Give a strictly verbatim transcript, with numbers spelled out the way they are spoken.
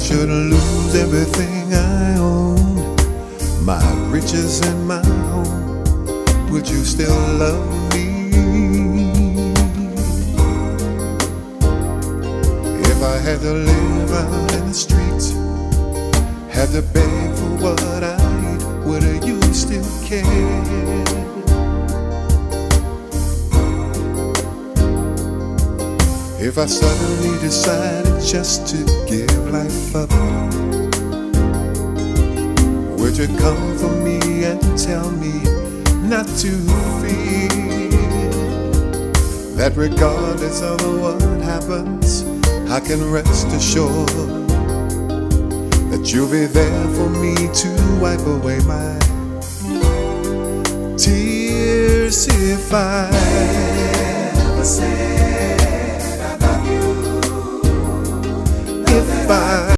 should lose everything I own, my riches and my home, would you still love me? If I had to live out in the streets, had to beg for what I eat, would you still care? If I suddenly decided just to give life up, would you come for me and tell me not to fear? That regardless of what happens, I can rest assured that you'll be there for me to wipe away my tears. If I ever said I love you, if I